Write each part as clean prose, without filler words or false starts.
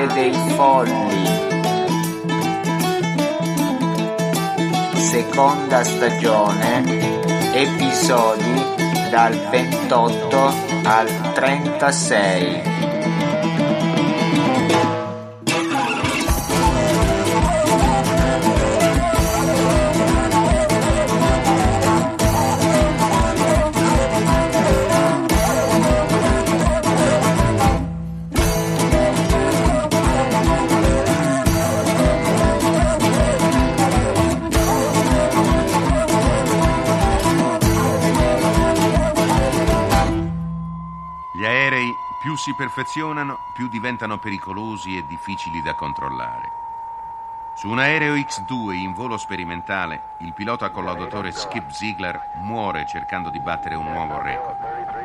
Terre dei Folli, seconda stagione, episodi dal 28 al 36. Più si perfezionano, più diventano pericolosi e difficili da controllare. Su un aereo X-2 in volo sperimentale, il pilota collaudatore Skip Ziegler muore cercando di battere un nuovo record.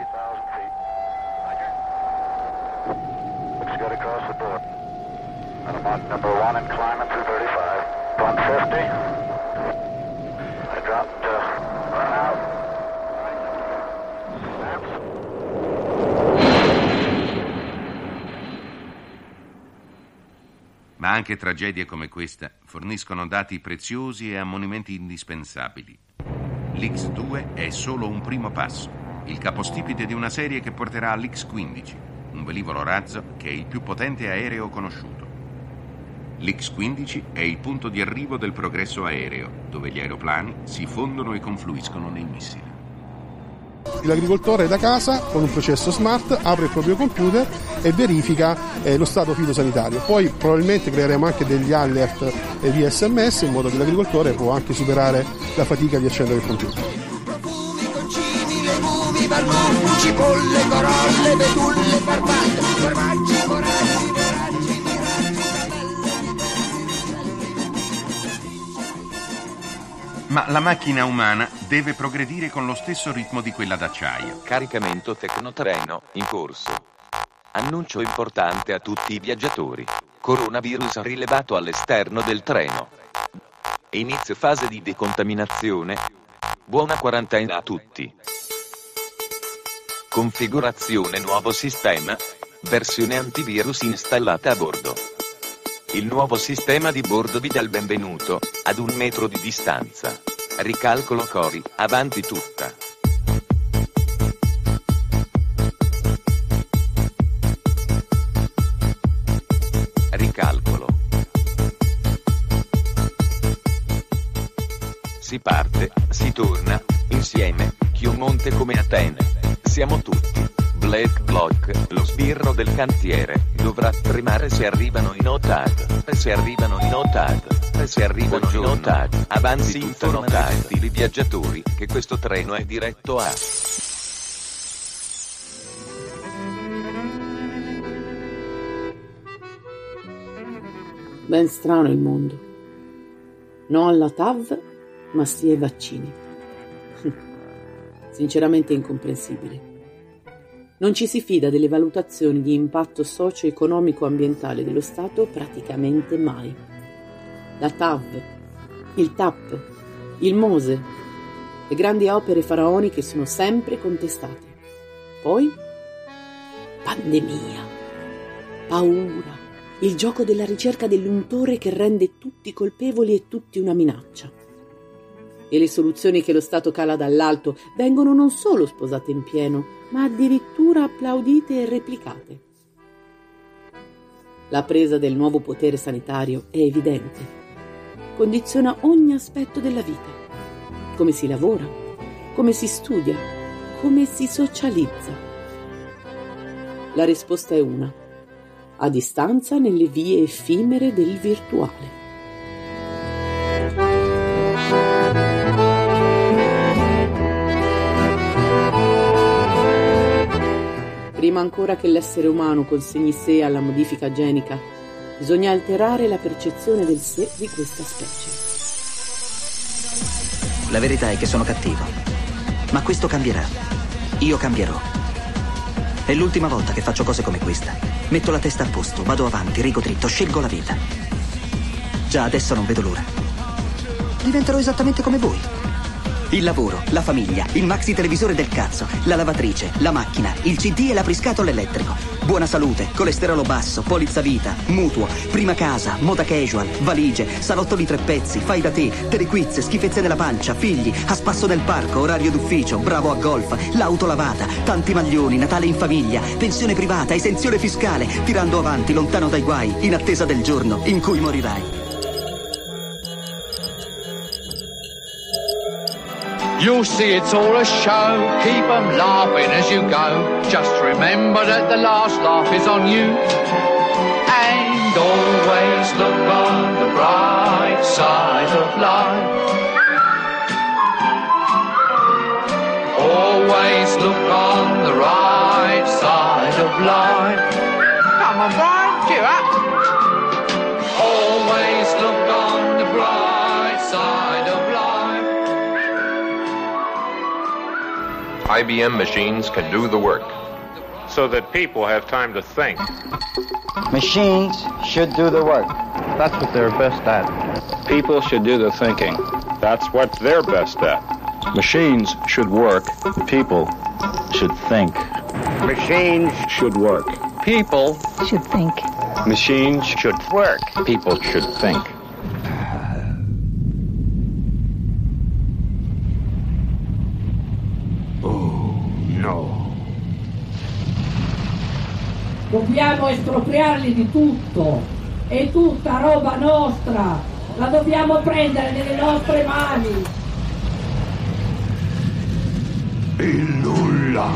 Ma anche tragedie come questa forniscono dati preziosi e ammonimenti indispensabili. L'X-2 è solo un primo passo, il capostipite di una serie che porterà all'X-15, un velivolo razzo che è il più potente aereo conosciuto. L'X-15 è il punto di arrivo del progresso aereo, dove gli aeroplani si fondono e confluiscono nei missili. L'agricoltore da casa, con un processo smart, apre il proprio computer e verifica lo stato fitosanitario. Poi probabilmente creeremo anche degli alert via SMS, in modo che l'agricoltore può anche superare la fatica di accendere il computer. Profumi, concimi, legumi, barbuci, cipolle, corolle, betulle, farfalle, formaggi, foraggi, foraggi, Ma la macchina umana deve progredire con lo stesso ritmo di quella d'acciaio. Caricamento tecnotreno in corso. Annuncio importante a tutti i viaggiatori. Coronavirus rilevato all'esterno del treno. Inizio fase di decontaminazione. Buona quarantena a tutti. Configurazione nuovo sistema. Versione antivirus installata a bordo. Il nuovo sistema di bordo vi dà il benvenuto, ad 1 metro di distanza. Ricalcolo Cori, avanti tutta. Ricalcolo. Si parte, si torna, insieme, Chiomonte come Atene. Siamo tutti. Black Block, lo sbirro del cantiere, dovrà tremare se arrivano in OTAD, se arrivano in OTAD, se arrivano in OTAD, avanzi informano tutti i viaggiatori che questo treno è diretto a... Ben strano il mondo. No alla TAV, ma sì ai vaccini. Sinceramente incomprensibile. Non ci si fida delle valutazioni di impatto socio-economico-ambientale dello Stato praticamente mai. La TAV, il TAP, il MOSE, le grandi opere faraoniche sono sempre contestate. Poi, pandemia, paura, il gioco della ricerca dell'untore che rende tutti colpevoli e tutti una minaccia. E le soluzioni che lo Stato cala dall'alto vengono non solo sposate in pieno, ma addirittura applaudite e replicate. La presa del nuovo potere sanitario è evidente. Condiziona ogni aspetto della vita. Come si lavora, come si studia, come si socializza. La risposta è una: a distanza nelle vie effimere del virtuale. Prima ancora che l'essere umano consegni sé alla modifica genica, bisogna alterare la percezione del sé di questa specie. La verità è che sono cattivo, ma questo cambierà. Io cambierò. È l'ultima volta che faccio cose come questa. Metto la testa a posto, vado avanti, rigo dritto, scelgo la vita. Già adesso non vedo l'ora. Diventerò esattamente come voi. il lavoro, la famiglia, il maxi televisore del cazzo, la lavatrice, la macchina, il CD e l'apriscatole elettrico. Buona salute, colesterolo basso, polizza vita, mutuo, prima casa, moda casual, valigie, salottoli 3 pezzi, fai da te, telequiz, schifezze nella pancia, figli, a spasso nel parco, orario d'ufficio, bravo a golf, l'auto lavata, tanti maglioni, Natale in famiglia, pensione privata, esenzione fiscale, tirando avanti, lontano dai guai, in attesa del giorno in cui morirai. You'll see it's all a show, keep 'em laughing as you go. Just remember that the last laugh is on you. And always look on the bright side of life. Always look on the right side of life. Come on, Brian, cheer up. Always look on the bright side of life. IBM machines can do the work. So that people have time to think. Machines should do the work. That's what they're best at. People should do the thinking. That's what they're best at. Machines should work. People should think. Machines Should work. people should think. Machines should work. People should think. Dobbiamo espropriarli di tutto, è tutta roba nostra, la dobbiamo prendere nelle nostre mani. Il nulla.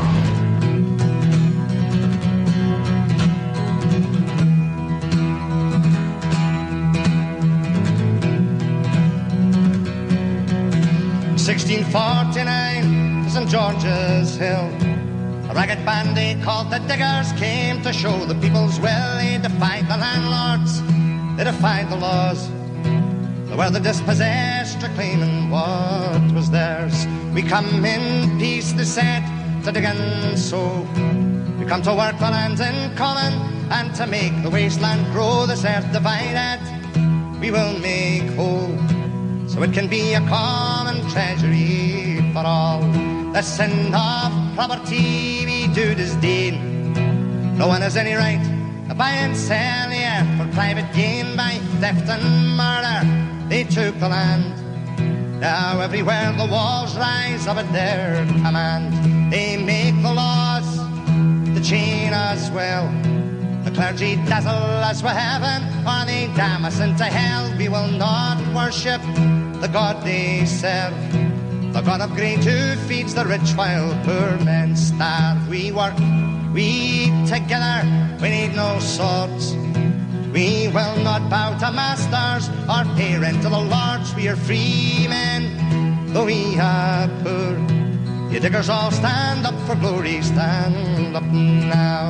(1649) St. George's Hill. A ragged band they called the Diggers came to show the people's will. They defied the landlords, they defied the laws. They were the dispossessed, reclaiming what was theirs. We come in peace, they said, to dig and sow. We come to work the lands in common, and to make the wasteland grow. This earth divided, we will make whole, so it can be a common treasury for all. The sin of property we do disdain. No one has any right to buy and sell the earth for private gain. By theft and murder they took the land. Now everywhere the walls rise up at their command. They make the laws to chain us well. The clergy dazzle us with heaven, or they damn us into hell. We will not worship the God they serve, the God of grain who feeds the rich while poor men starve. We work, we eat together, we need no swords. We will not bow to masters or pay rent to the lords. We are free men, though we are poor. You diggers all stand up for glory, stand up now.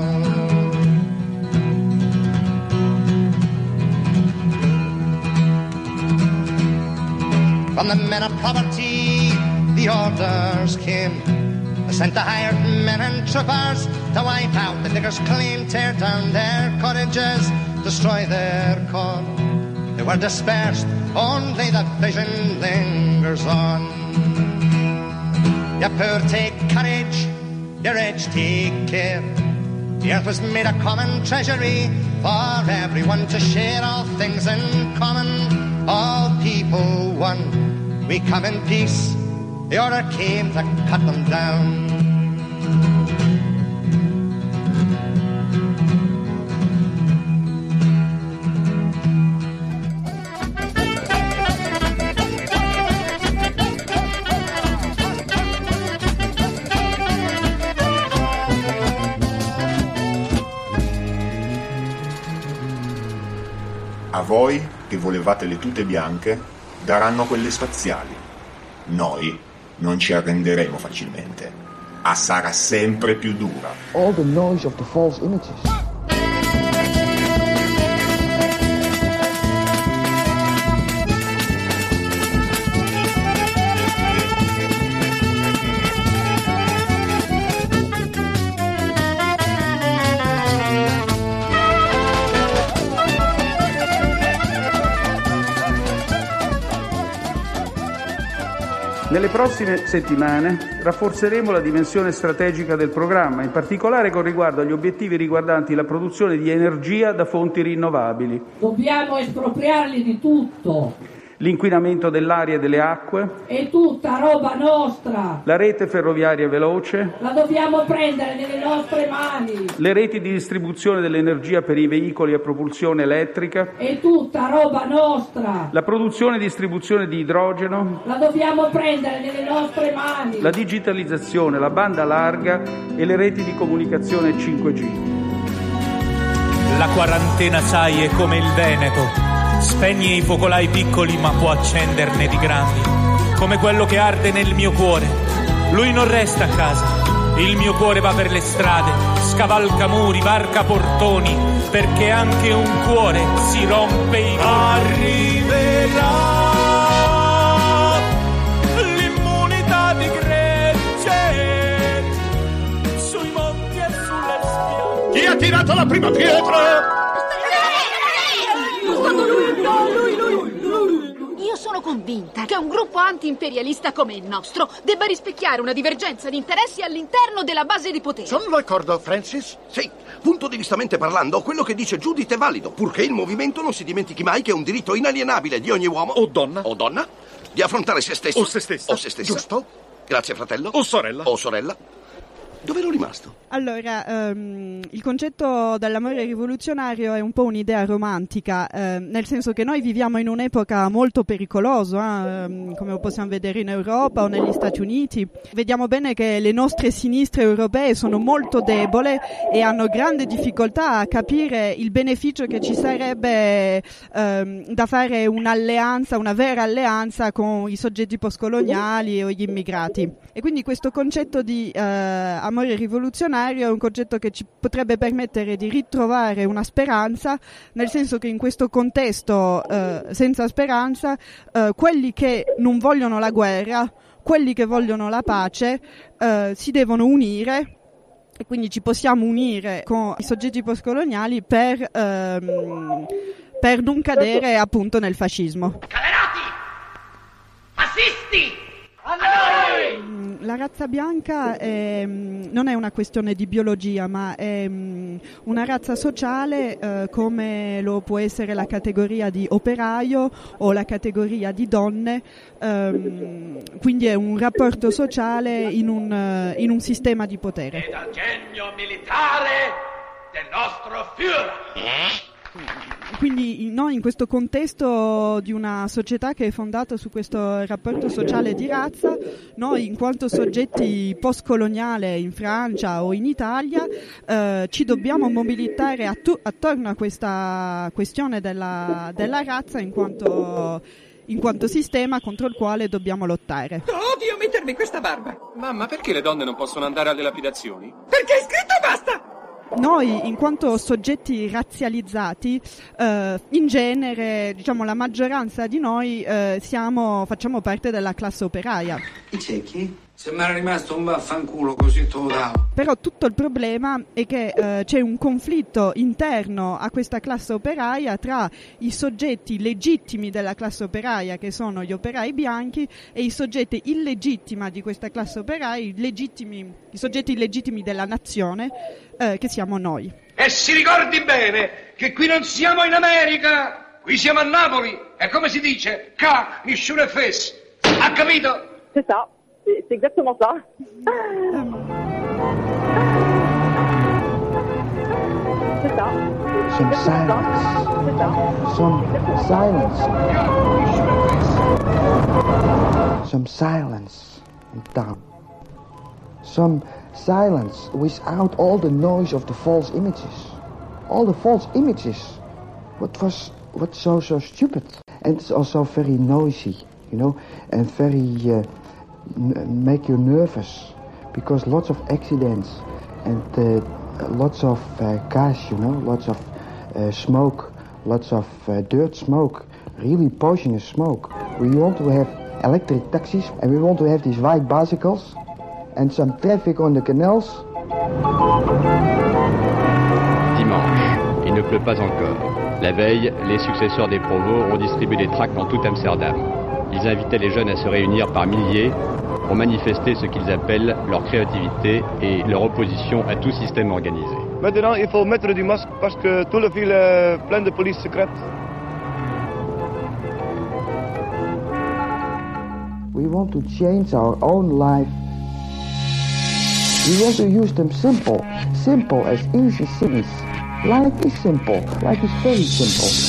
From the men of poverty, the orders came. They sent the hired men and troopers to wipe out the diggers' claim, tear down their cottages, destroy their corn. They were dispersed, only the vision lingers on. You poor take courage, you rich take care. The earth was made a common treasury for everyone to share, all things in common, all people one. We come in peace, the order came to cut them down. A voi, che volevate le tute bianche, daranno quelle spaziali. Noi non ci arrenderemo facilmente. Sarà sempre più dura. All the noise of the false images. Nelle prossime settimane rafforzeremo la dimensione strategica del programma, in particolare con riguardo agli obiettivi riguardanti la produzione di energia da fonti rinnovabili. Dobbiamo espropriarli di tutto. L'inquinamento dell'aria e delle acque. È tutta roba nostra. La rete ferroviaria veloce. La dobbiamo prendere nelle nostre mani. Le reti di distribuzione dell'energia per i veicoli a propulsione elettrica. È tutta roba nostra. La produzione e distribuzione di idrogeno. La dobbiamo prendere nelle nostre mani. La digitalizzazione, la banda larga e le reti di comunicazione 5G. La quarantena, sai, è come il Veneto. Spegne i focolai piccoli ma può accenderne di grandi, come quello che arde nel mio cuore. Lui non resta a casa, il mio cuore va per le strade, scavalca muri, varca portoni, perché anche un cuore si rompe i maroni. Arriverà l'immunità di gregge sui monti e sulle spiagge. Chi ha tirato la prima pietra? Io sono convinta che un gruppo anti-imperialista come il nostro debba rispecchiare una divergenza di interessi all'interno della base di potere. Sono d'accordo, Francis. Sì, punto di vistamente parlando, quello che dice Judith è valido, purché il movimento non si dimentichi mai che è un diritto inalienabile di ogni uomo o donna di affrontare se stesso o se stessa. O se stessa. Giusto? Grazie, fratello. O sorella. O sorella. Dove ero rimasto? Allora, il concetto dell'amore rivoluzionario è un po' un'idea romantica, nel senso che noi viviamo in un'epoca molto pericolosa, come possiamo vedere in Europa o negli Stati Uniti. Vediamo bene che le nostre sinistre europee sono molto deboli e hanno grande difficoltà a capire il beneficio che ci sarebbe da fare un'alleanza, una vera alleanza con i soggetti postcoloniali o gli immigrati. E quindi questo concetto di amore rivoluzionario è un concetto che ci potrebbe permettere di ritrovare una speranza, nel senso che in questo contesto senza speranza quelli che non vogliono la guerra, quelli che vogliono la pace si devono unire, e quindi ci possiamo unire con i soggetti postcoloniali per non cadere appunto nel fascismo. Calerati! Fascisti! A noi! La razza bianca non è una questione di biologia, ma è una razza sociale come lo può essere la categoria di operaio o la categoria di donne, quindi è un rapporto sociale in un sistema di potere. È dal genio militare del nostro Führer. Quindi noi in questo contesto di una società che è fondata su questo rapporto sociale di razza, noi in quanto soggetti postcoloniali in Francia o in Italia ci dobbiamo mobilitare attorno a questa questione della razza in quanto sistema contro il quale dobbiamo lottare. Odio mettermi questa barba. Mamma, perché le donne non possono andare alle lapidazioni? Perché è scritto basta! Noi, in quanto soggetti razzializzati, in genere, diciamo, la maggioranza di noi facciamo parte della classe operaia. I ciechi? Se mi era rimasto un vaffanculo così te lo davo. Però tutto il problema è che c'è un conflitto interno a questa classe operaia tra i soggetti legittimi della classe operaia, che sono gli operai bianchi, e i soggetti illegittimi di questa classe operaia, i soggetti illegittimi della nazione, che siamo noi. E si ricordi bene che qui non siamo in America, qui siamo a Napoli, e come si dice, ca, nisciune fes. Ha capito? C'est ça. C'est exactement ça. C'est ça. Some silence. Some silence. Some silence and down. Some silence without all the noise of the false images. All the false images. What's so stupid. And it's also very noisy, you know, and very make you nervous, because lots of accidents and lots of gas, you know, lots of smoke, lots of dirt smoke, really poisonous smoke. We want to have electric taxis and we want to have these white bicycles and some traffic on the canals. Dimanche, il ne pleut pas encore. La veille, les successeurs des Provost ont distribué des tracts dans tout Amsterdam. Ils invitaient les jeunes à se réunir par milliers pour manifester ce qu'ils appellent leur créativité et leur opposition à tout système organisé. Maintenant, il faut mettre du masque parce que toute la ville est pleine de police secrète. We want to change our own life. We want to use them simple as easy things. Life is simple, life is very simple.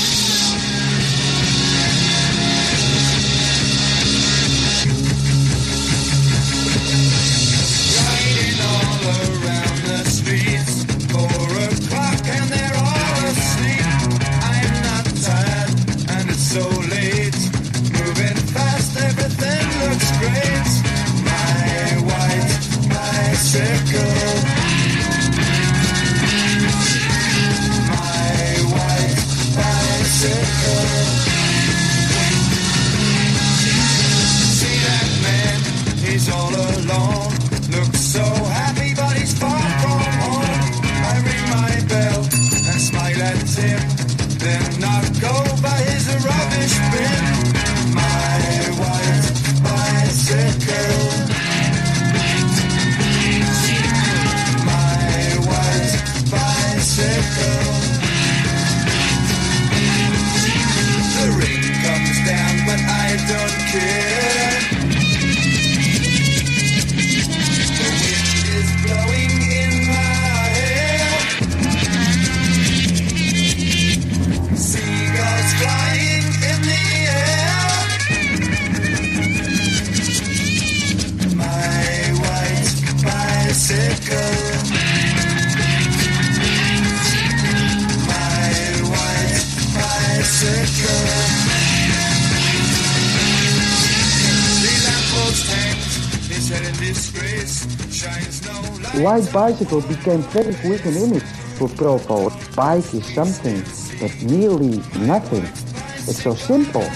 White bicycle became very quick an image for Provo. Bike is something, but nearly nothing. It's so simple.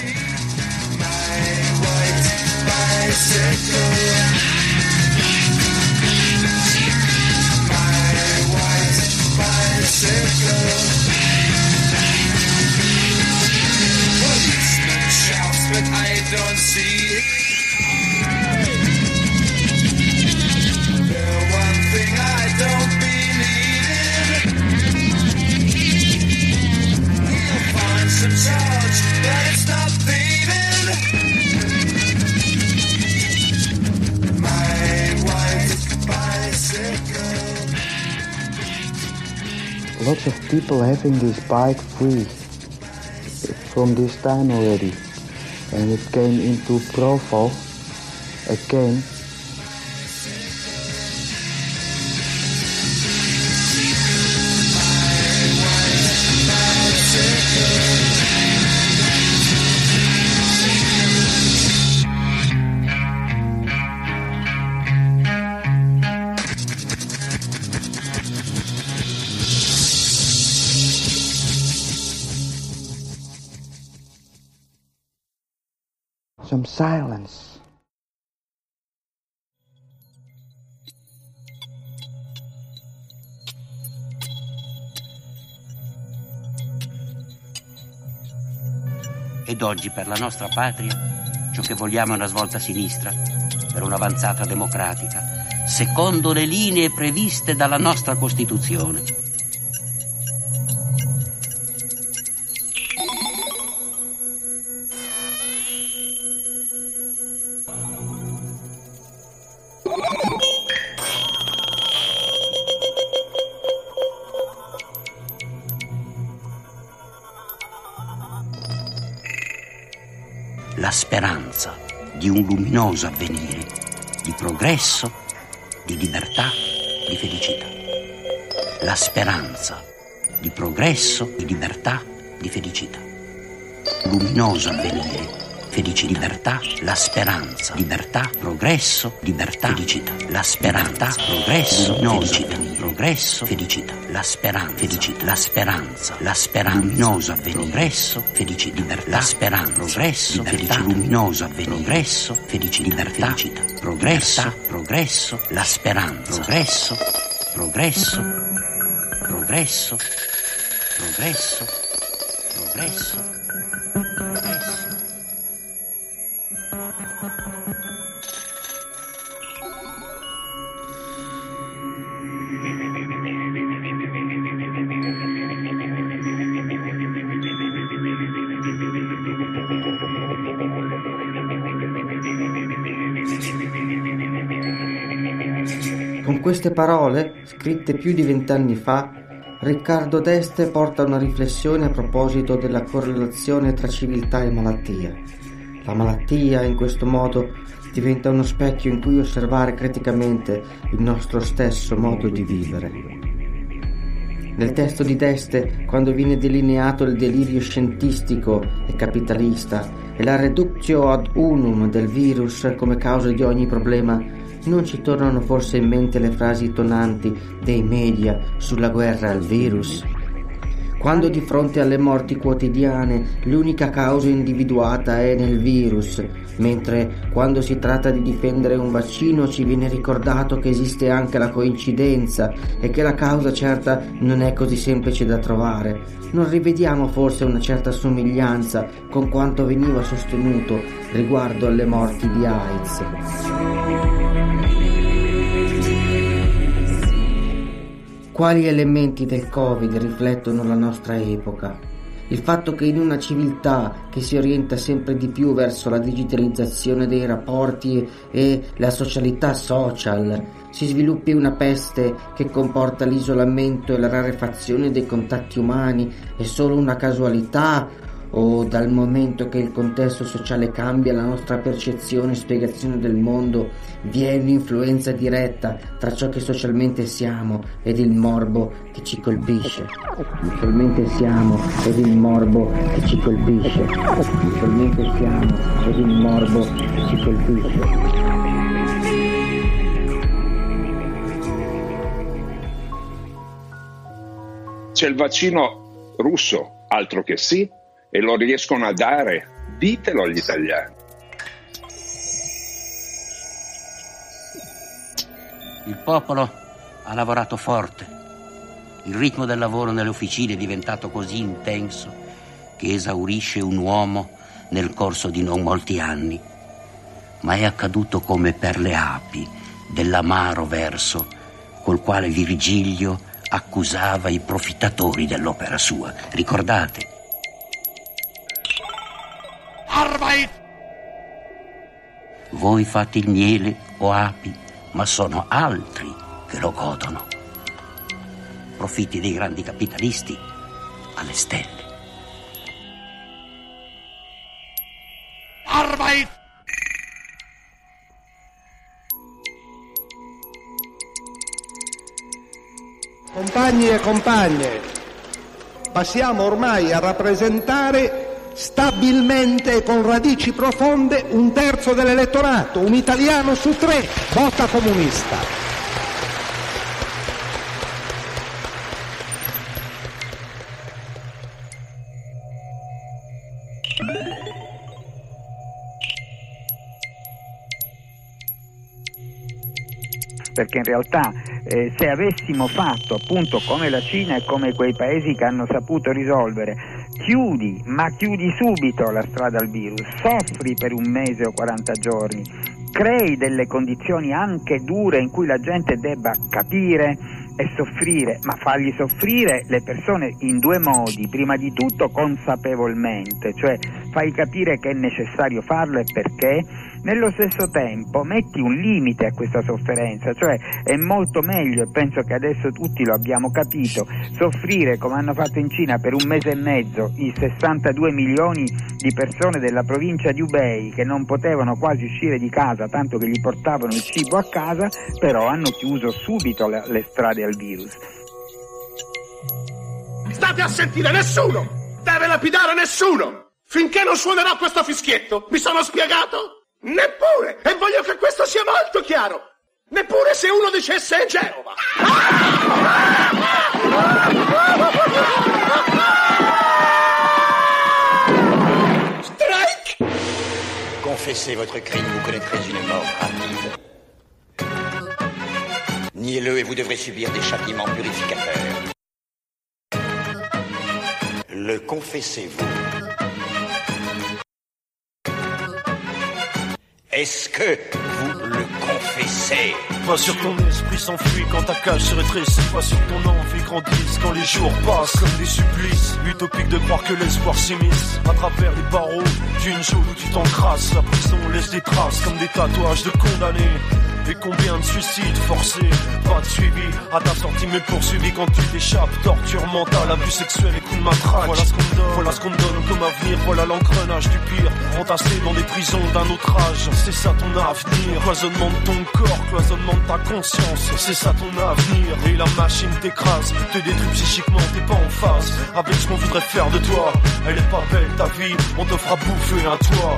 Policeman shouts, but I don't see it. I don't believe in. He'll find some charge, but it's not thieving. My white bicycle. Lots of people having this bike free from this time already, and it came into Provo again. Some silence. Ed oggi per la nostra patria ciò che vogliamo è una svolta a sinistra, per un'avanzata democratica, secondo le linee previste dalla nostra Costituzione. La speranza di un luminoso avvenire, di progresso, di libertà, di felicità. La speranza di progresso, di libertà, di felicità. Luminoso avvenire, felici libertà, la speranza, libertà, progresso, libertà, felicità. La speranza, progresso, felicità, progresso, felicità. La speranza, felicità, la speranza, luminoso avvenire, progresso, felici libertà, la speranza, progresso, felicità, luminoso avvenire, progresso, felici libertà, felicità, progresso, la speranza, progresso, progresso, progresso, progresso, progresso, progresso. Con queste parole, scritte più di 20 anni fa, Riccardo d'Este porta una riflessione a proposito della correlazione tra civiltà e malattia. La malattia, in questo modo, diventa uno specchio in cui osservare criticamente il nostro stesso modo di vivere. Nel testo di d'Este, quando viene delineato il delirio scientistico e capitalista e la reductio ad unum del virus come causa di ogni problema, non ci tornano forse in mente le frasi tonanti dei media sulla guerra al virus? Quando di fronte alle morti quotidiane l'unica causa individuata è nel virus, mentre quando si tratta di difendere un vaccino ci viene ricordato che esiste anche la coincidenza e che la causa certa non è così semplice da trovare, non rivediamo forse una certa somiglianza con quanto veniva sostenuto riguardo alle morti di AIDS? Quali elementi del Covid riflettono la nostra epoca? Il fatto che in una civiltà che si orienta sempre di più verso la digitalizzazione dei rapporti e la socialità social si sviluppi una peste che comporta l'isolamento e la rarefazione dei contatti umani è solo una casualità, o dal momento che il contesto sociale cambia la nostra percezione e spiegazione del mondo vi è un'influenza diretta tra ciò che socialmente siamo ed il morbo che ci colpisce. Socialmente siamo ed il morbo che ci colpisce. Socialmente siamo ed il morbo che ci colpisce. C'è il vaccino russo, altro che sì, e lo riescono a dare, ditelo agli italiani. Il popolo ha lavorato forte. Il ritmo del lavoro nelle officine è diventato così intenso che esaurisce un uomo nel corso di non molti anni. Ma è accaduto come per le api dell'amaro verso col quale Virgilio accusava i profittatori dell'opera sua. Ricordate? Arbeit! Voi fate il miele o api, ma sono altri che lo godono. Profitti dei grandi capitalisti alle stelle. Arbeit! Compagni e compagne, passiamo ormai a rappresentare stabilmente e con radici profonde un terzo dell'elettorato, un italiano su 3 vota comunista. Perché in realtà se avessimo fatto appunto come la Cina e come quei paesi che hanno saputo risolvere, chiudi subito la strada al virus, soffri per un mese o 40 giorni, crei delle condizioni anche dure in cui la gente debba capire e soffrire, ma fargli soffrire le persone in 2 modi: prima di tutto consapevolmente, cioè fai capire che è necessario farlo e perché. Nello stesso tempo metti un limite a questa sofferenza, cioè è molto meglio, e penso che adesso tutti lo abbiamo capito, soffrire come hanno fatto in Cina per un mese e mezzo i 62 milioni di persone della provincia di Hubei che non potevano quasi uscire di casa, tanto che gli portavano il cibo a casa, però hanno chiuso subito le strade al virus. State a sentire, nessuno deve lapidare nessuno finché non suonerà questo fischietto. Mi sono spiegato? Neppure, e voglio che questo sia molto chiaro, neppure se uno dicesse Genova. Strike! Confessez votre crime, vous connaîtrez une mort rapide. Niez-le et vous devrez subir des châtiments purificateurs. Le confessez-vous? Est-ce que vous le confessez? Pas sur ton esprit s'enfuit quand ta cage se rétrécit. Pas sur ton envie grandisse quand les jours passent comme des supplices. Utopique de croire que l'espoir s'immisce à travers les barreaux d'une geôle où tu t'encrasses. La prison laisse des traces comme des tatouages de condamnés. Et combien de suicides forcés, pas de suivi à ta sortie mais poursuivi quand tu t'échappes. Torture mentale, abus sexuel et coups de matraque. Voilà ce qu'on me donne comme avenir, voilà l'engrenage du pire. Entassé dans des prisons d'un autre âge, c'est ça ton avenir. Cloisonnement de ton corps, cloisonnement de ta conscience, c'est ça ton avenir. Et la machine t'écrase, te détruit psychiquement, t'es pas en phase avec ce qu'on voudrait faire de toi. Elle est pas belle ta vie, on te fera bouffer un toit.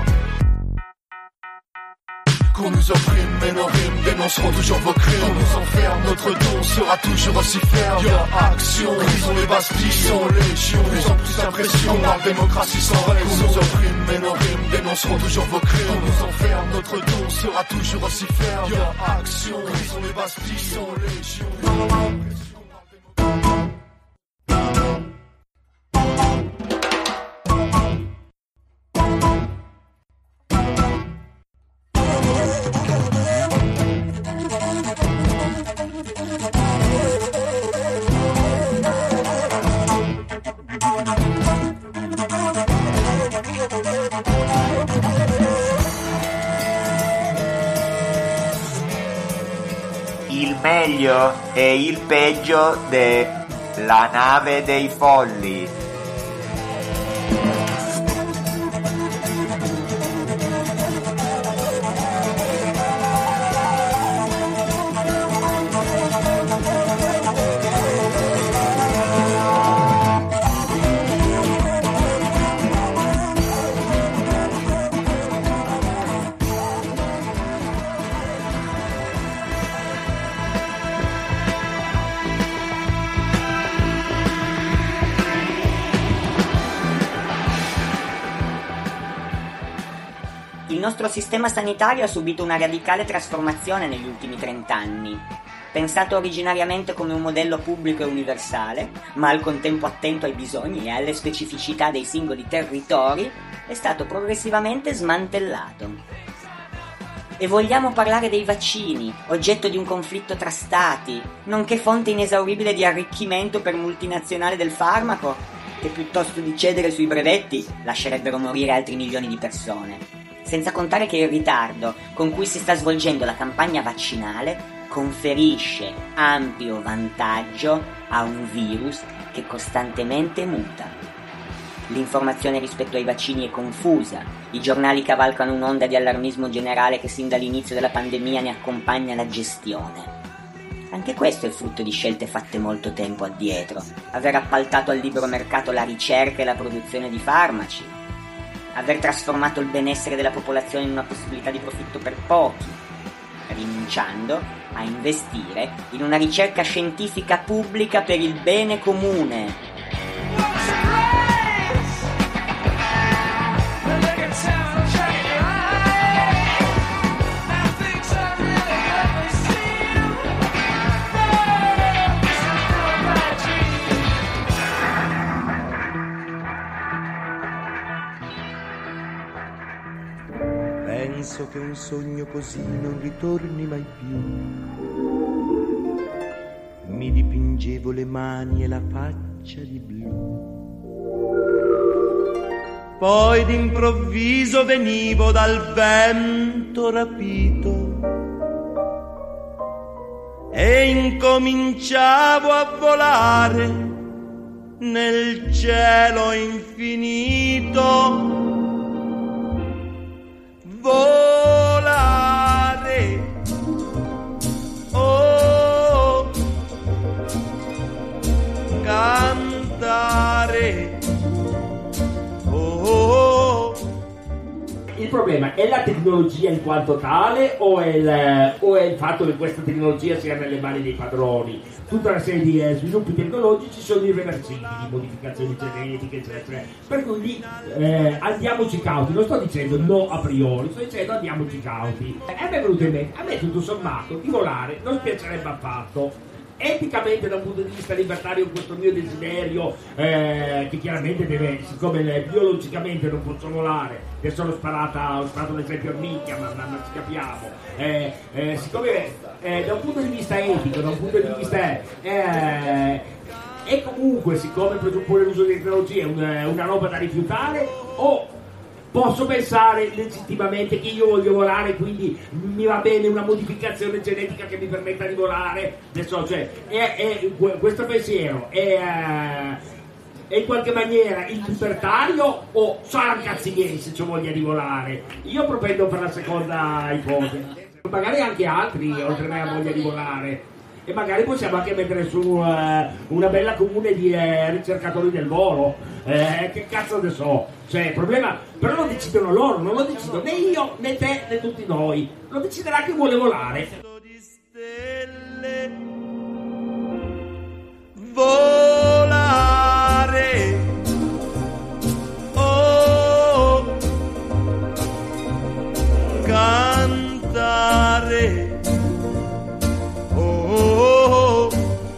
Qu'on nous opprime, mais nos rimes dénonceront toujours vos crimes. Qu'on nous enferme, notre don sera toujours aussi ferme. Y'a action, brisons les bastilles, sont légion. Plus en plus d'impression, on parle démocratie sans raison. Qu'on nous opprime, mais nos rimes dénonceront toujours vos crimes. Qu'on nous enferme, notre don sera toujours aussi ferme. Y'a action, brisons les bastilles, sont légion. Il meglio e il peggio della nave dei folli. Il nostro sistema sanitario ha subito una radicale trasformazione negli ultimi 30 anni. Pensato originariamente come un modello pubblico e universale, ma al contempo attento ai bisogni e alle specificità dei singoli territori, è stato progressivamente smantellato. E vogliamo parlare dei vaccini, oggetto di un conflitto tra stati, nonché fonte inesauribile di arricchimento per multinazionali del farmaco, che piuttosto di cedere sui brevetti lascerebbero morire altri milioni di persone. Senza contare che il ritardo con cui si sta svolgendo la campagna vaccinale conferisce ampio vantaggio a un virus che costantemente muta. L'informazione rispetto ai vaccini è confusa, i giornali cavalcano un'onda di allarmismo generale che sin dall'inizio della pandemia ne accompagna la gestione. Anche questo è frutto di scelte fatte molto tempo addietro: aver appaltato al libero mercato la ricerca e la produzione di farmaci, aver trasformato il benessere della popolazione in una possibilità di profitto per pochi, rinunciando a investire in una ricerca scientifica pubblica per il bene comune. Penso che un sogno così non ritorni mai più. Mi dipingevo le mani e la faccia di blu. Poi d'improvviso venivo dal vento rapito e incominciavo a volare nel cielo infinito. Volare, oh, cantare, oh. Il problema è la tecnologia in quanto tale o è il fatto che questa tecnologia sia nelle mani dei padroni? Tutta una serie di sviluppi tecnologici sono irreversibili, modificazioni genetiche, eccetera. Per cui lì andiamoci cauti. Non sto dicendo no a priori, sto dicendo andiamoci cauti. E a me è venuto in mente, a me tutto sommato, di volare non spiacerebbe affatto. Eticamente, da un punto di vista libertario, questo mio desiderio, che chiaramente deve, siccome biologicamente non posso volare, che ho sparato l'esempio a minchia, ma ci capiamo, siccome da un punto di vista etico, da un punto di vista e comunque, siccome presuppone l'uso di tecnologie, una roba da rifiutare, o posso pensare legittimamente che io voglio volare, quindi mi va bene una modificazione genetica che mi permetta di volare. Adesso, cioè, questo pensiero è in qualche maniera il libertario o sarà cazzi miei se c'ho voglia di volare? Io propendo per la seconda ipotesi. Magari anche altri oltre a me ha voglia di volare, e magari possiamo anche mettere su una bella comune di ricercatori del volo, che cazzo ne so, cioè il problema però lo decidono loro, non lo decido né io né te né tutti noi, lo deciderà chi vuole volare. Volare, oh, cantare, oh,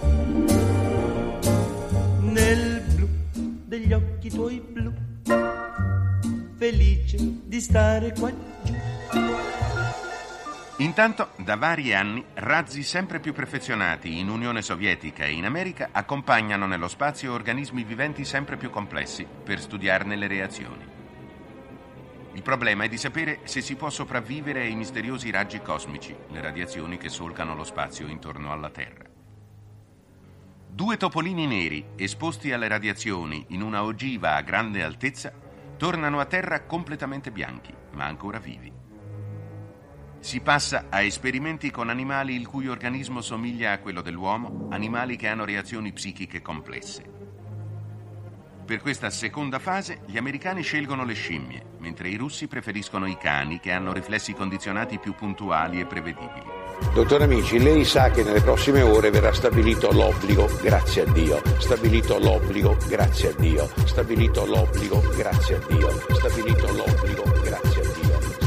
nel blu degli occhi tuoi blu, felice di stare qua giù. Intanto, da vari anni, razzi sempre più perfezionati in Unione Sovietica e in America accompagnano nello spazio organismi viventi sempre più complessi per studiarne le reazioni. Il problema è di sapere se si può sopravvivere ai misteriosi raggi cosmici, le radiazioni che solcano lo spazio intorno alla Terra. 2 topolini neri, esposti alle radiazioni in una ogiva a grande altezza, tornano a Terra completamente bianchi, ma ancora vivi. Si passa a esperimenti con animali il cui organismo somiglia a quello dell'uomo, animali che hanno reazioni psichiche complesse. Per questa seconda fase gli americani scelgono le scimmie, mentre i russi preferiscono i cani che hanno riflessi condizionati più puntuali e prevedibili. Dottor Amici, lei sa che nelle prossime ore verrà stabilito l'obbligo, grazie a Dio, stabilito l'obbligo, grazie a Dio, stabilito l'obbligo, grazie a Dio, stabilito l'obbligo, grazie a Dio.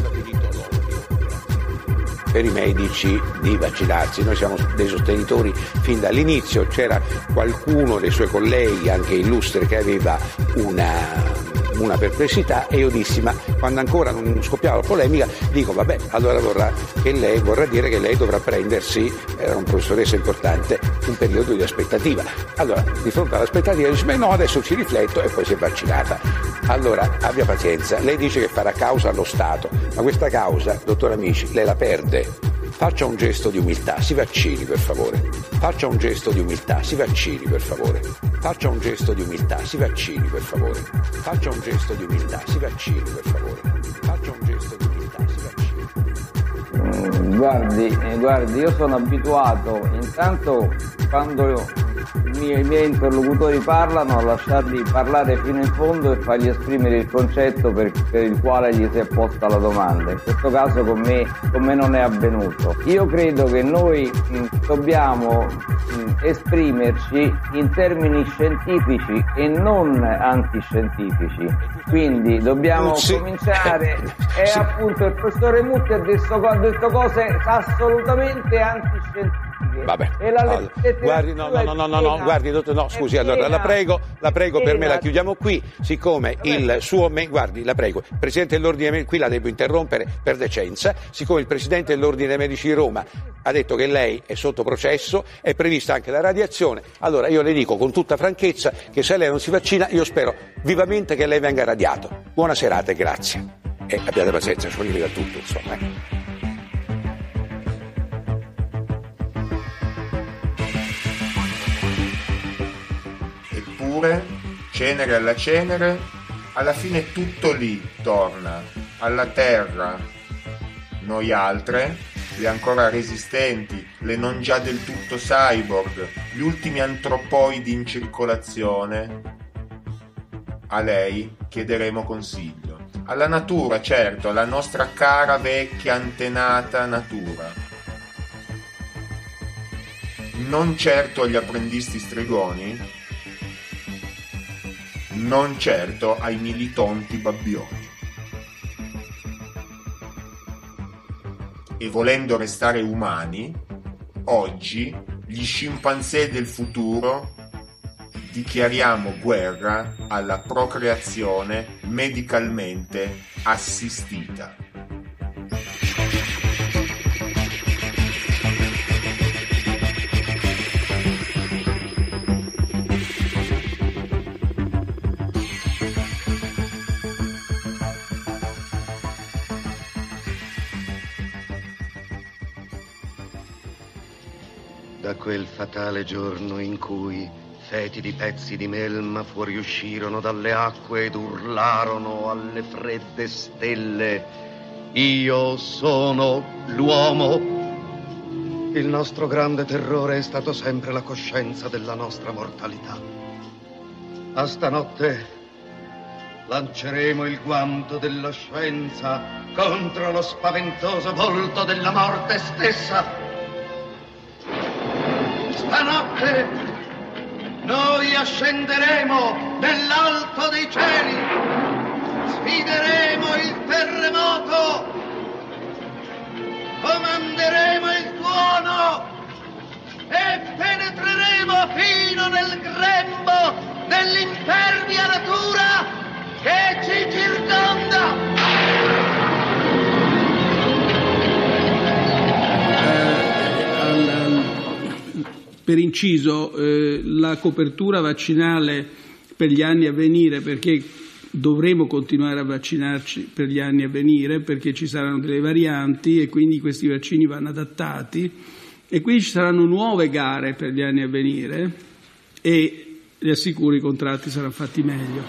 Per i medici di vaccinarsi. Noi siamo dei sostenitori fin dall'inizio, c'era qualcuno dei suoi colleghi, anche illustre, che aveva una perplessità e io dissi, ma quando ancora non scoppiava la polemica, dico vabbè, allora vorrà dire che lei dovrà prendersi, era un professoressa importante, un periodo di aspettativa. Allora, di fronte all'aspettativa dice, ma no, adesso ci rifletto, e poi si è vaccinata. Allora, abbia pazienza, lei dice che farà causa allo Stato, ma questa causa, dottor Amici, lei la perde. Faccia un gesto di umiltà, si vaccini per favore. Faccia un gesto di umiltà, si vaccini per favore. Faccia un gesto di umiltà, si vaccini per favore. Faccia un gesto di umiltà, si vaccini per favore. Faccia un gesto di umiltà, si vaccini. Guardi, io sono abituato, intanto quando i miei interlocutori parlano, a lasciarli parlare fino in fondo e fargli esprimere il concetto per il quale gli si è posta la domanda. In questo caso con me non è avvenuto. Io credo che noi dobbiamo esprimerci in termini scientifici e non antiscientifici, quindi dobbiamo cominciare appunto il professore Mutti ha detto cose assolutamente antiscientifiche. Vabbè, guardi, guardi, dottor, no, scusi, allora la prego, per me la chiudiamo qui, siccome il suo, guardi, la prego, il Presidente dell'Ordine dei Medici, qui la devo interrompere per decenza, siccome il Presidente dell'Ordine dei Medici di Roma ha detto che lei è sotto processo, è prevista anche la radiazione, allora io le dico con tutta franchezza che se lei non si vaccina, io spero vivamente che lei venga radiato. Buona serata e grazie. E abbiate pazienza, ci limita tutto, insomma. Cenere alla cenere, alla fine tutto lì torna alla terra. Noi altre, le ancora resistenti, le non già del tutto cyborg, gli ultimi antropoidi in circolazione, a lei chiederemo consiglio. Alla natura, certo, alla nostra cara vecchia antenata natura. Non certo agli apprendisti stregoni, non certo ai militonti babbioni. E volendo restare umani, oggi gli scimpanzé del futuro dichiariamo guerra alla procreazione medicalmente assistita. Da quel fatale giorno in cui fetidi pezzi di melma fuoriuscirono dalle acque ed urlarono alle fredde stelle: io sono l'uomo. Il nostro grande terrore è stato sempre la coscienza della nostra mortalità. A stanotte lanceremo il guanto della scienza contro lo spaventoso volto della morte stessa. Stanotte noi ascenderemo nell'alto dei cieli, sfideremo il terremoto, comanderemo il tuono e penetreremo fino nel grembo dell'impervia natura che ci circonda. Per inciso, la copertura vaccinale per gli anni a venire, perché dovremo continuare a vaccinarci per gli anni a venire, perché ci saranno delle varianti e quindi questi vaccini vanno adattati, e quindi ci saranno nuove gare per gli anni a venire e vi assicuro i contratti saranno fatti meglio.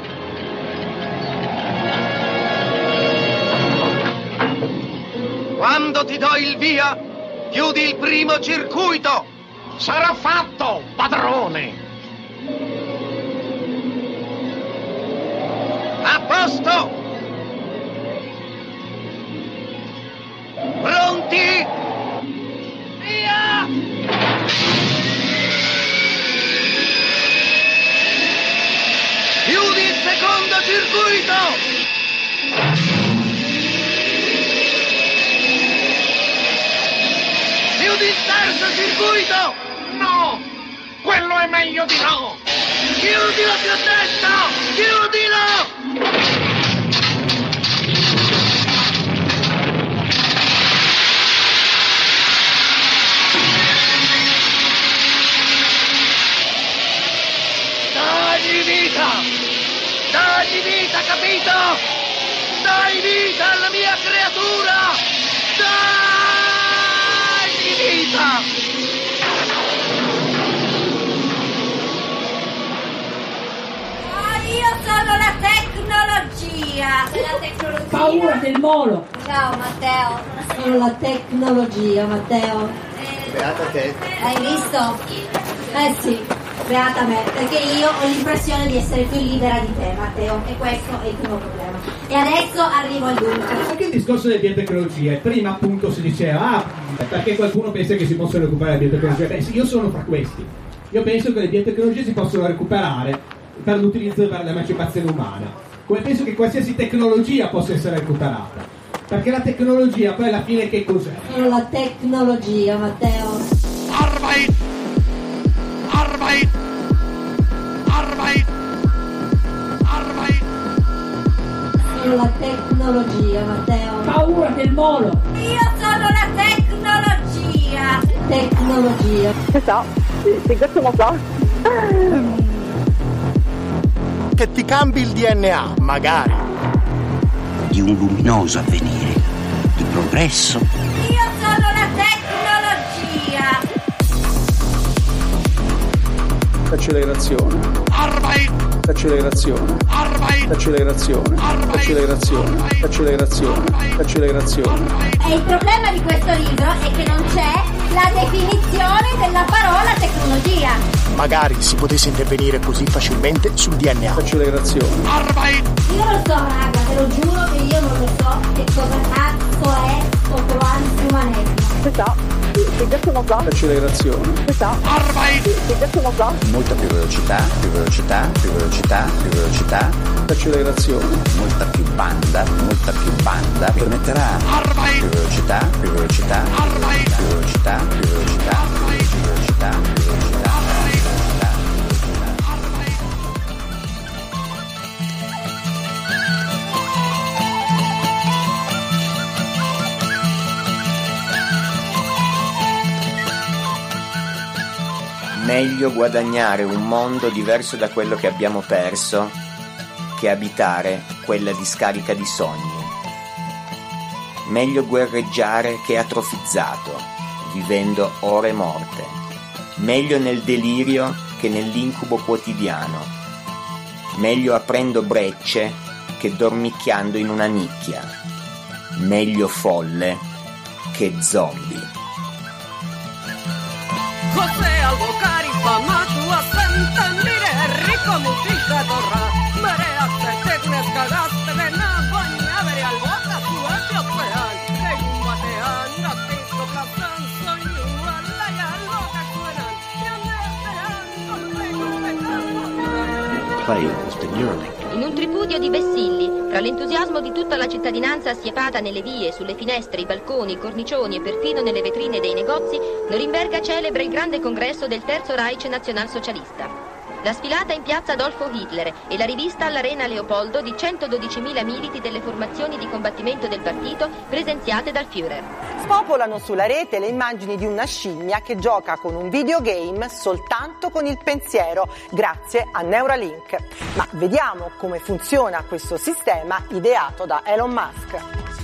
Quando ti do il via, chiudi il primo circuito. Sarà fatto, padrone! A posto! Pronti? Via! Chiudi il secondo circuito! Chiudi il terzo circuito! No! Quello è meglio di no! Chiudilo, ti ho detto! Chiudilo! Dagli vita! Dagli vita, capito? Dai vita alla mia creatura! Dagli vita! Io sono la tecnologia. Paura del molo. Ciao Matteo. Sono la tecnologia, Matteo. Beata te. Hai visto? Sì, beata me, perché io ho l'impressione di essere più libera di te, Matteo, e questo è il primo problema. E adesso arrivo al dunque. Anche il discorso delle biotecnologie, prima appunto si diceva perché qualcuno pensa che si possono recuperare le biotecnologie. Beh, sì, io sono fra questi. Io penso che le biotecnologie si possono recuperare per l'utilizzo per l'emancipazione umana, come penso che qualsiasi tecnologia possa essere recuperata, perché la tecnologia poi alla fine che cos'è? Sono la tecnologia, Matteo. Arbeit! Arbeit! Arbeit! Arbeit! Sono la tecnologia, Matteo. Paura del molo. Io sono la tecnologia. Tecnologia. C'est ça, c'est exactement ça. Che ti cambi il DNA, magari. Di un luminoso avvenire, di progresso. Io sono la tecnologia. Accelerazione. Arbeit. Accelerazione. Arbeit. Accelerazione. Accelerazione. Accelerazione. Accelerazione. E il problema di questo libro è che non c'è la definizione della parola tecnologia. Magari si potesse intervenire così facilmente sul DNA. Accelerazione. Arbeit. Io lo so, raga, te lo giuro che io non lo so che cosa cazzo è sto transumanesimo. C'est ça, c'est exactement ça. Accelerazione. C'est ça. Arbeit. C'est exactement ça. Molta più velocità, più velocità, più velocità, più velocità. Accelerazione. Molta più banda, permetterà Arbeit. più velocità, più velocità, Arbeit. più velocità, più velocità, più velocità, più velocità. Meglio guadagnare un mondo diverso da quello che abbiamo perso che abitare quella discarica di sogni. Meglio guerreggiare che atrofizzato, vivendo ore morte. Meglio nel delirio che nell'incubo quotidiano. Meglio aprendo brecce che dormicchiando in una nicchia. Meglio folle che zombie. José Albocari famatu a Sant'Andire ricomincica torra marea te ne scagaste vena bagnavere al boca su alto ocean e un batean gatto casan sogno alla ya loca suenan In un tripudio di vessilli, tra l'entusiasmo di tutta la cittadinanza assiepata nelle vie, sulle finestre, i balconi, i cornicioni e perfino nelle vetrine dei negozi, Norimberga celebra il grande congresso del Terzo Reich nazionalsocialista. La sfilata in piazza Adolfo Hitler e la rivista all'Arena Leopoldo di 112.000 militi delle formazioni di combattimento del partito presenziate dal Führer. Spopolano sulla rete le immagini di una scimmia che gioca con un videogame soltanto con il pensiero, grazie a Neuralink. Ma vediamo come funziona questo sistema ideato da Elon Musk.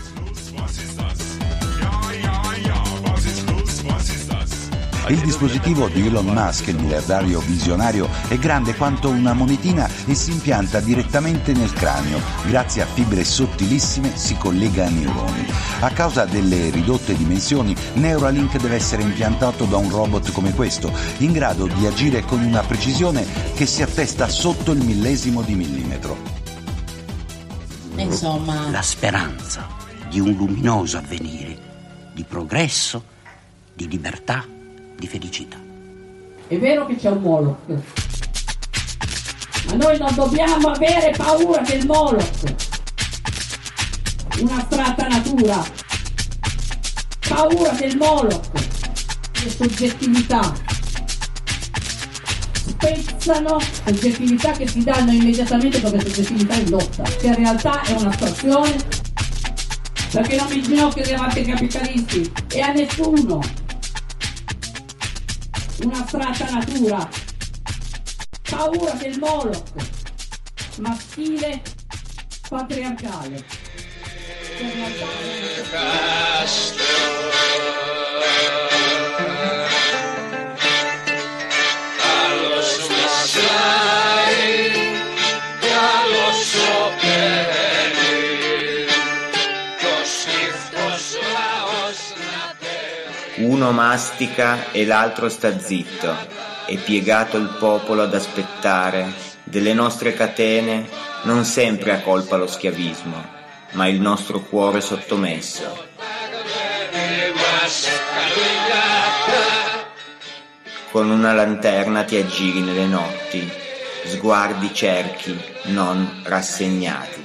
Il dispositivo di Elon Musk, il miliardario visionario, è grande quanto una monetina e si impianta direttamente nel cranio. Grazie a fibre sottilissime si collega a neuroni. A causa delle ridotte dimensioni, Neuralink deve essere impiantato da un robot come questo, in grado di agire con una precisione che si attesta sotto il millesimo di millimetro. Insomma, la speranza di un luminoso avvenire, di progresso, di libertà, di felicità. È vero che c'è un Moloch, ma noi non dobbiamo avere paura del Moloch, un'astratta natura, paura del Moloch, le soggettività spezzano, soggettività che si danno immediatamente come soggettività indotta, che in realtà è un'astrazione, perché non mi inginocchio davanti ai capitalisti e a nessuno. Un'astratta natura, paura del Moloch, maschile, patriarcale. Uno mastica e l'altro sta zitto, è piegato il popolo ad aspettare, delle nostre catene non sempre ha colpa lo schiavismo, ma il nostro cuore sottomesso. Con una lanterna ti aggiri nelle notti, sguardi cerchi, non rassegnati.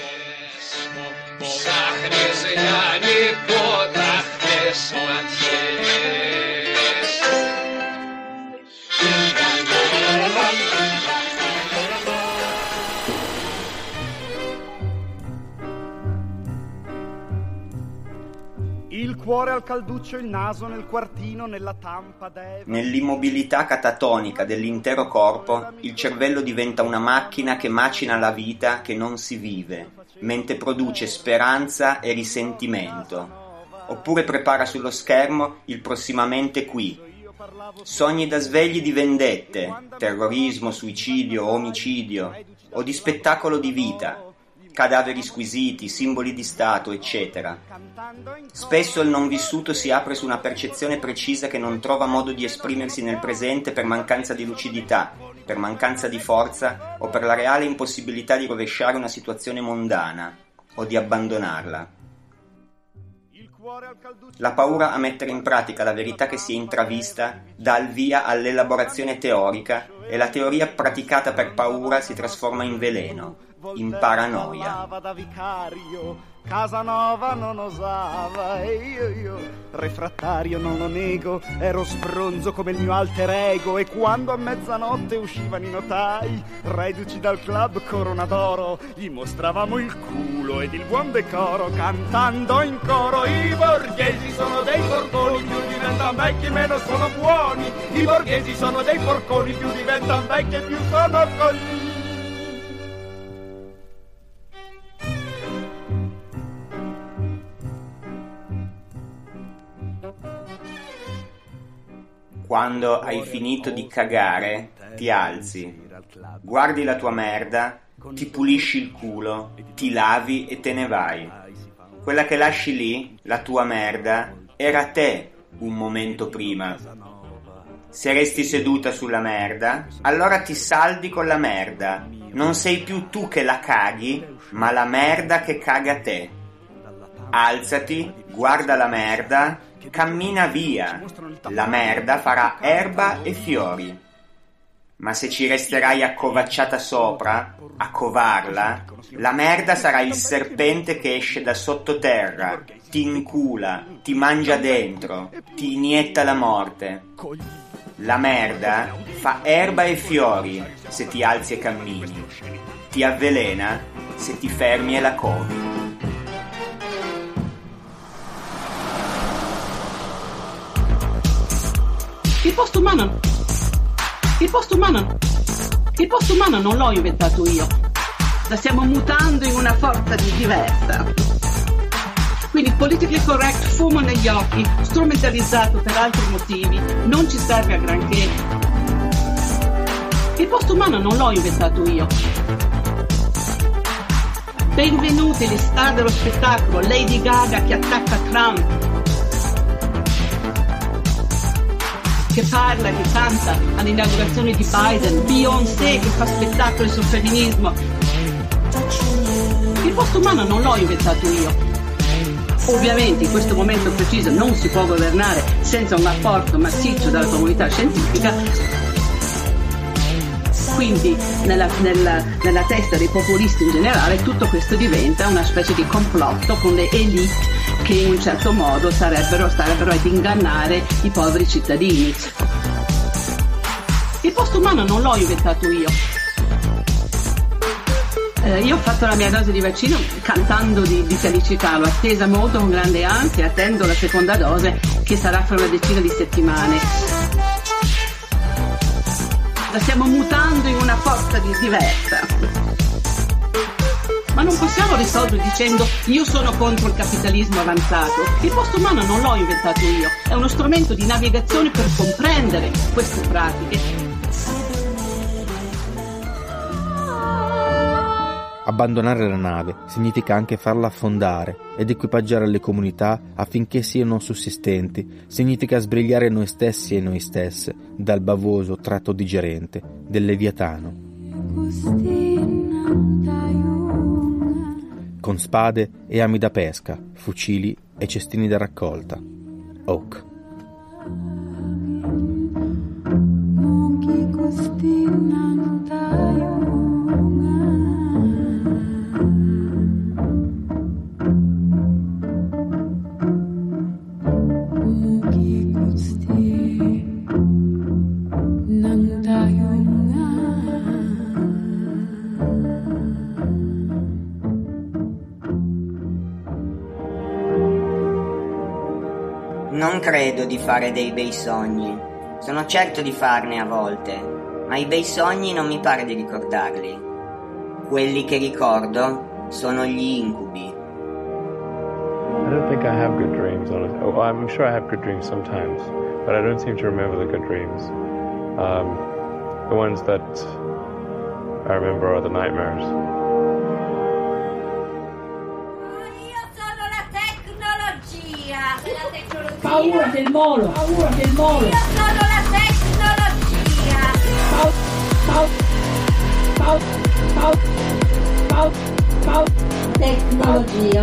Il cuore al calduccio, il naso nel quartino, nella tampa d'Eva. Nell'immobilità catatonica dell'intero corpo, il cervello diventa una macchina che macina la vita che non si vive, mentre produce speranza e risentimento. Oppure prepara sullo schermo il prossimamente qui. Sogni da svegli di vendette, terrorismo, suicidio, omicidio, o di spettacolo di vita, cadaveri squisiti, simboli di Stato, eccetera. Spesso il non vissuto si apre su una percezione precisa che non trova modo di esprimersi nel presente per mancanza di lucidità, per mancanza di forza o per la reale impossibilità di rovesciare una situazione mondana o di abbandonarla. La paura a mettere in pratica la verità che si è intravista dà il via all'elaborazione teorica e la teoria praticata per paura si trasforma in veleno, in paranoia. Casanova non osava e io, refrattario non lo nego, ero sbronzo come il mio alter ego e quando a mezzanotte uscivano i notai, reduci dal club Corona d'Oro, gli mostravamo il culo ed il buon decoro, cantando in coro i borghesi sono dei porconi, più diventano vecchi meno sono buoni, i borghesi sono dei porconi, più diventano vecchi e più sono coglioni. Quando hai finito di cagare, ti alzi, guardi la tua merda, ti pulisci il culo, ti lavi e te ne vai. Quella che lasci lì, la tua merda, era te un momento prima. Se resti seduta sulla merda, allora ti saldi con la merda. Non sei più tu che la caghi, ma la merda che caga te. Alzati, guarda la merda, cammina via. La merda farà erba e fiori. Ma se ci resterai accovacciata sopra, a covarla, la merda sarà il serpente che esce da sottoterra, ti incula, ti mangia dentro, ti inietta la morte. La merda fa erba e fiori se ti alzi e cammini, ti avvelena se ti fermi e la covi. Il post umano non l'ho inventato io, la stiamo mutando in una forza diversa. Quindi politically correct, fumo negli occhi, strumentalizzato per altri motivi, non ci serve a granché. Il post umano non l'ho inventato io. Benvenuti le star dello spettacolo, Lady Gaga che attacca Trump, che parla, che canta all'inaugurazione di Biden, Beyoncé che fa spettacoli sul femminismo. Il post umano non l'ho inventato io. Ovviamente in questo momento preciso non si può governare senza un apporto massiccio dalla comunità scientifica, quindi nella testa dei populisti in generale tutto questo diventa una specie di complotto con le elite che in un certo modo starebbero ad ingannare i poveri cittadini. Il post umano non l'ho inventato io. Io ho fatto la mia dose di vaccino cantando di felicità, l'ho attesa molto con grande ansia, attendo la seconda dose che sarà fra una decina di settimane. La stiamo mutando in una forza diversa. Ma non possiamo risolvere dicendo io sono contro il capitalismo avanzato. Il post umano non l'ho inventato io, è uno strumento di navigazione per comprendere queste pratiche. Abbandonare la nave significa anche farla affondare ed equipaggiare le comunità affinché siano sussistenti, significa sbrigliare noi stessi e noi stesse dal bavoso tratto digerente del Leviatano. Con spade e ami da pesca, fucili e cestini da raccolta. Oak. Non credo di fare dei bei sogni. Sono certo di farne a volte, ma i bei sogni non mi pare di ricordarli. Quelli che ricordo sono gli incubi. I don't think I have good dreams, honestly. Oh, I'm sure I have good dreams sometimes, but I don't seem to remember the good dreams. The ones that I remember are the nightmares. Paura del molo, paura del molo. Io sono la tecnologia. Tecnologia.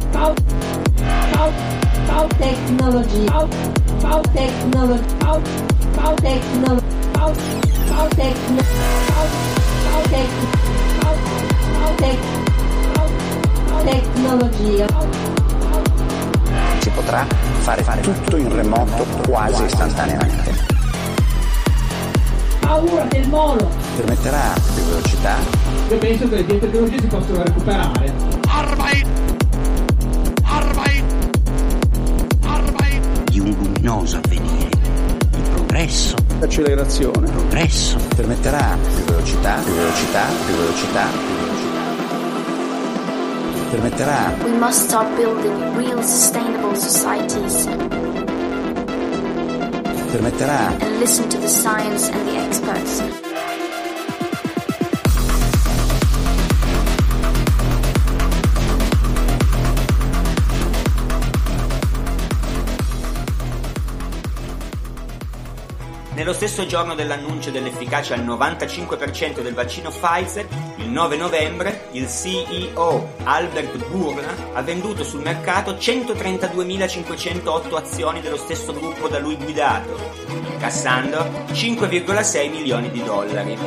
Tecnologia. Si potrà fare tutto in remoto quasi istantaneamente. Paura del molo. Permetterà più velocità. Io penso che le tecnologie si possono recuperare. Di un luminoso avvenire, di progresso, accelerazione, progresso, permetterà più velocità, permetterà. We must start building real sustainable societies. permetterà and listen to the science and the experts. Nello stesso giorno dell'annuncio dell'efficacia al 95% del vaccino Pfizer, il 9 novembre, il CEO Albert Bourla ha venduto sul mercato 132.508 azioni dello stesso gruppo da lui guidato, incassando 5,6 milioni di dollari.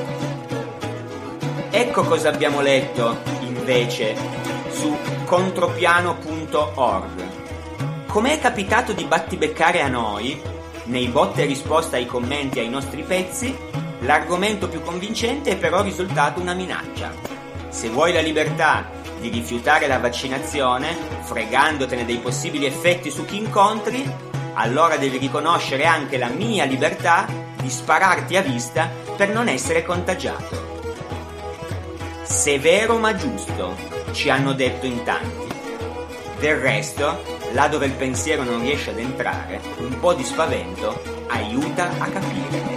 Ecco cosa abbiamo letto, invece, su contropiano.org. Com'è capitato di battibeccare a noi, nei botte e risposta ai commenti ai nostri pezzi, l'argomento più convincente è però risultato una minaccia. Se vuoi la libertà di rifiutare la vaccinazione, fregandotene dei possibili effetti su chi incontri, allora devi riconoscere anche la mia libertà di spararti a vista per non essere contagiato. Severo ma giusto, ci hanno detto in tanti. Del resto, là dove il pensiero non riesce ad entrare, un po' di spavento aiuta a capire.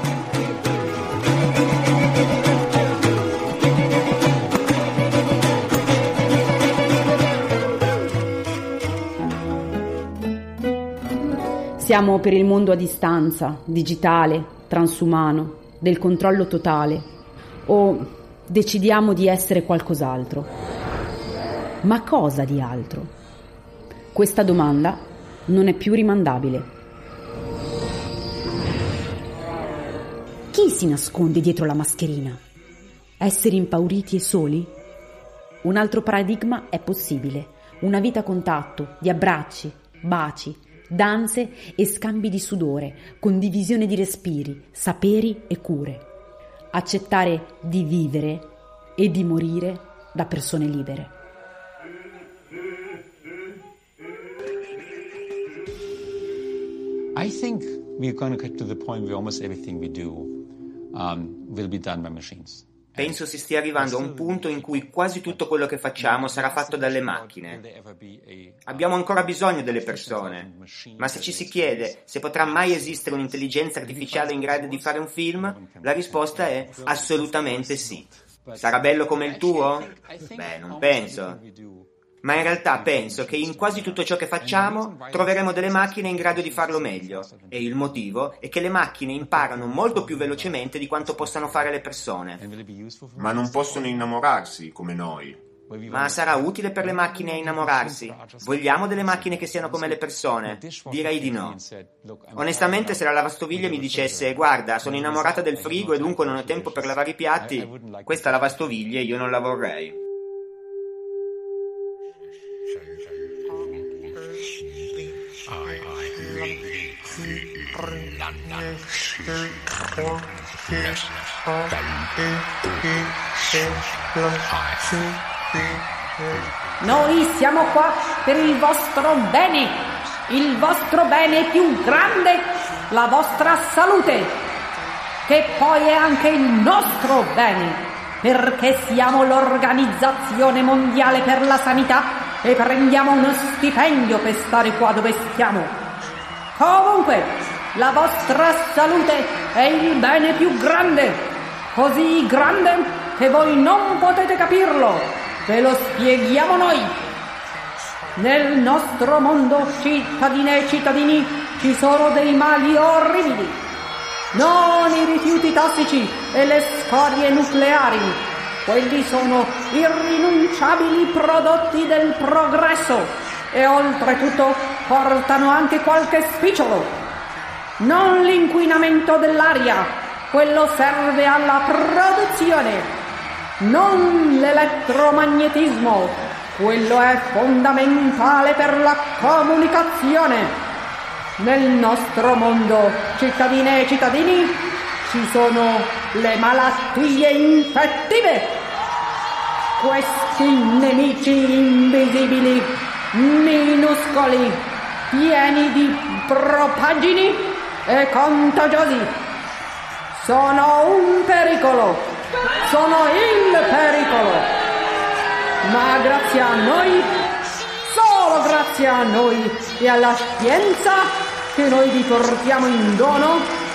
Siamo per il mondo a distanza, digitale, transumano, del controllo totale, o decidiamo di essere qualcos'altro? Ma cosa di altro? Questa domanda non è più rimandabile. Chi si nasconde dietro la mascherina? Essere impauriti e soli? Un altro paradigma è possibile. Una vita a contatto, di abbracci, baci, danze e scambi di sudore, condivisione di respiri, saperi e cure. Accettare di vivere e di morire da persone libere. I think we're going to get to the point where almost everything we do will be done by machines. Penso si stia arrivando a un punto in cui quasi tutto quello che facciamo sarà fatto dalle macchine. Abbiamo ancora bisogno delle persone, ma se ci si chiede se potrà mai esistere un'intelligenza artificiale in grado di fare un film, la risposta è assolutamente sì. Sarà bello come il tuo? Beh, non penso. Ma in realtà penso che in quasi tutto ciò che facciamo troveremo delle macchine in grado di farlo meglio, e il motivo è che le macchine imparano molto più velocemente di quanto possano fare le persone. Ma non possono innamorarsi come noi. Ma sarà utile per le macchine innamorarsi? Vogliamo delle macchine che siano come le persone? Direi di no. Onestamente, se la lavastoviglie mi dicesse guarda, sono innamorata del frigo e dunque non ho tempo per lavare i piatti, questa lavastoviglie io non la vorrei. Noi siamo qua per il vostro bene più grande, la vostra salute, che poi è anche il nostro bene, perché siamo l'Organizzazione Mondiale per la Sanità e prendiamo uno stipendio per stare qua dove stiamo. Comunque, la vostra salute è il bene più grande, così grande che voi non potete capirlo, ve lo spieghiamo noi. Nel nostro mondo, cittadine e cittadini, ci sono dei mali orribili, non i rifiuti tossici e le scorie nucleari. Quelli sono irrinunciabili prodotti del progresso e oltretutto portano anche qualche spicciolo. Non l'inquinamento dell'aria, quello serve alla produzione. Non l'elettromagnetismo, quello è fondamentale per la comunicazione. Nel nostro mondo, cittadine e cittadini, ci sono le malattie infettive. Questi nemici invisibili, minuscoli, pieni di propaggini e contagiosi, sono un pericolo, sono il pericolo. Ma grazie a noi, solo grazie a noi e alla scienza che noi vi portiamo in dono,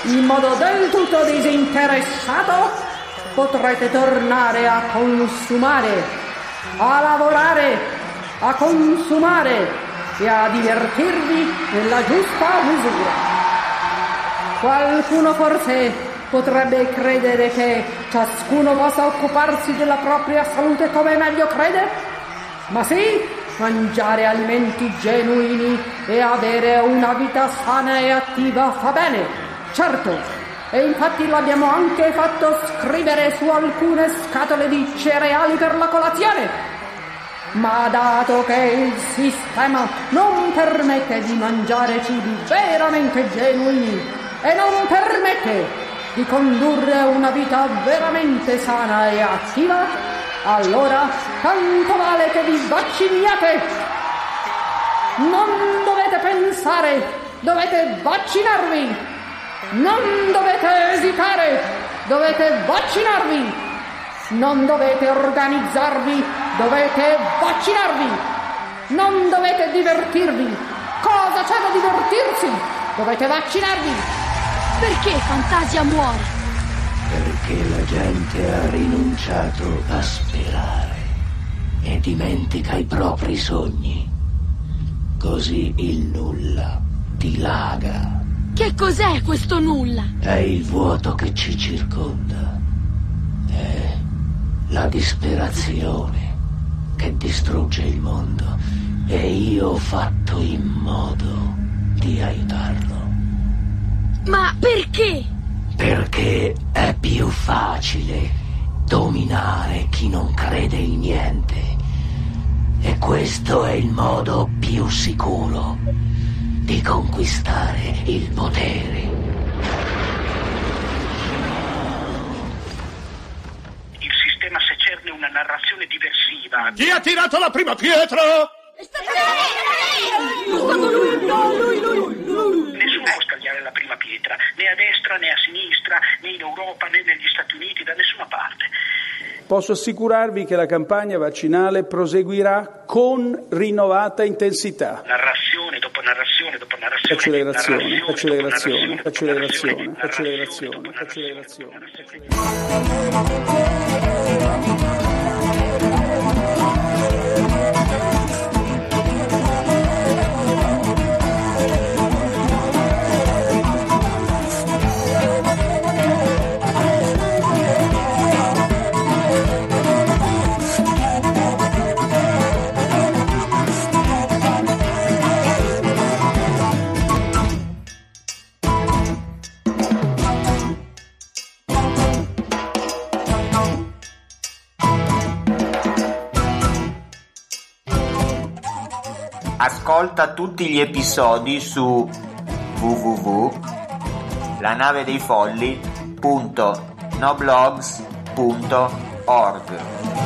in modo del tutto disinteressato, potrete tornare a consumare, a lavorare, a consumare e a divertirvi nella giusta misura. Qualcuno forse potrebbe credere che ciascuno possa occuparsi della propria salute come meglio crede? Ma sì, mangiare alimenti genuini e avere una vita sana e attiva fa bene, certo, e infatti l'abbiamo anche fatto scrivere su alcune scatole di cereali per la colazione. Ma dato che il sistema non permette di mangiare cibi veramente genuini e non permette di condurre una vita veramente sana e attiva, allora tanto vale che vi vacciniate. Non dovete pensare, dovete vaccinarvi. Non dovete esitare, dovete vaccinarvi. Non dovete organizzarvi, dovete vaccinarvi. Non dovete divertirvi. Cosa c'è da divertirsi? Dovete vaccinarvi. Perché Fantasia muore? Perché la gente ha rinunciato a sperare e dimentica i propri sogni. Così il nulla dilaga. Che cos'è questo nulla? È il vuoto che ci circonda. È la disperazione che distrugge il mondo. E io ho fatto in modo di aiutarlo. Ma perché? Perché è più facile dominare chi non crede in niente. E questo è il modo più sicuro di conquistare il potere. Il sistema secerne una narrazione diversiva. Chi ha tirato la prima pietra? È stato lui. Nessuno può scagliare la prima pietra, né a destra né a sinistra, né in Europa né negli Stati Uniti, da nessuna parte. Posso assicurarvi che la campagna vaccinale proseguirà con rinnovata intensità. Narrazione dopo narrazione dopo narrazione. Accelerazione. Ascolta tutti gli episodi su www.lanavedeifolli.noblogs.org.